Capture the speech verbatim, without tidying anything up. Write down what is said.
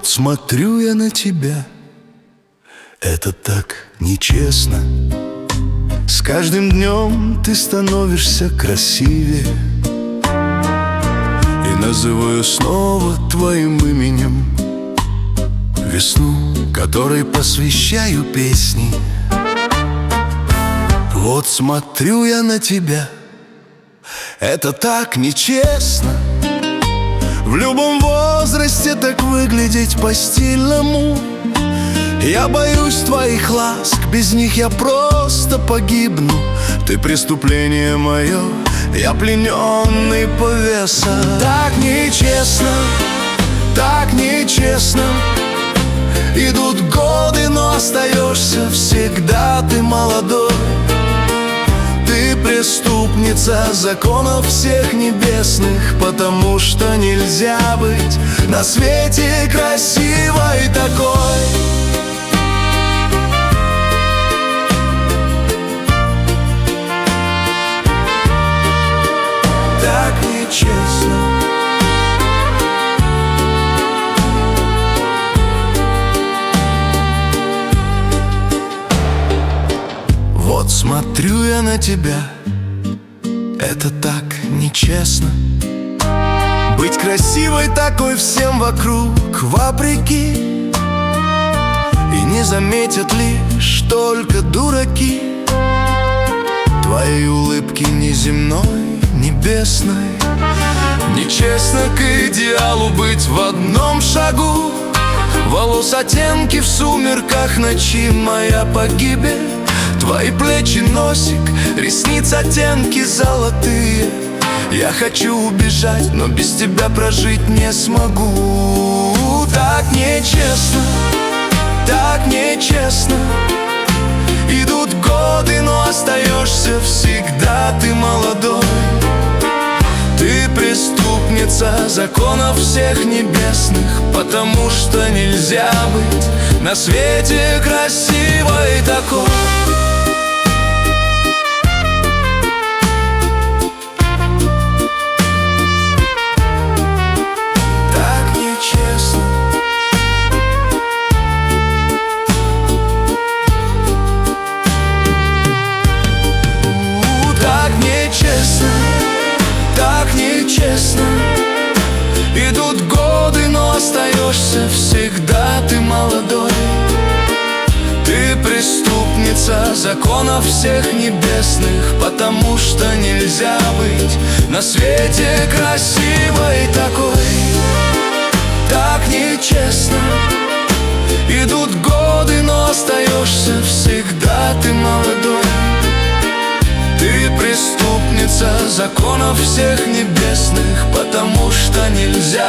Вот смотрю я на тебя, это так нечестно. С каждым днем ты становишься красивее, и называю снова твоим именем весну, которой посвящаю песни. Вот смотрю я на тебя, это так нечестно. В любом возрасте так выглядеть по-стильному. Я боюсь твоих ласк, без них я просто погибну. Ты преступление мое, я плененный повеса. Так нечестно, так нечестно. Идут годы, но остаешься всегда ты молодой. Ты преступница законов всех небесных, потому что нельзя быть на свете красивой такой. Так нечестно. Вот смотрю я на тебя, это так нечестно. Быть красивой такой всем вокруг вопреки, и не заметят лишь только дураки твоей улыбки неземной, небесной. Нечестно к идеалу быть в одном шагу. Волос оттенки в сумерках ночи, моя погибель. Твои плечи, носик, ресниц оттенки золотые. Я хочу убежать, но без тебя прожить не смогу. Так нечестно, так нечестно. Идут годы, но остаешься всегда ты молодой. Ты преступница законов всех небесных, потому что нельзя быть на свете красивой такой. Так нечестно. Идут годы, но остаешься всегда ты молодой. Ты преступница законов всех небесных, потому что нельзя быть на свете красивой такой. Так нечестно. Идут годы, но остаешься всегда ты молодой. Ты преступница законов всех небесных, потому что нельзя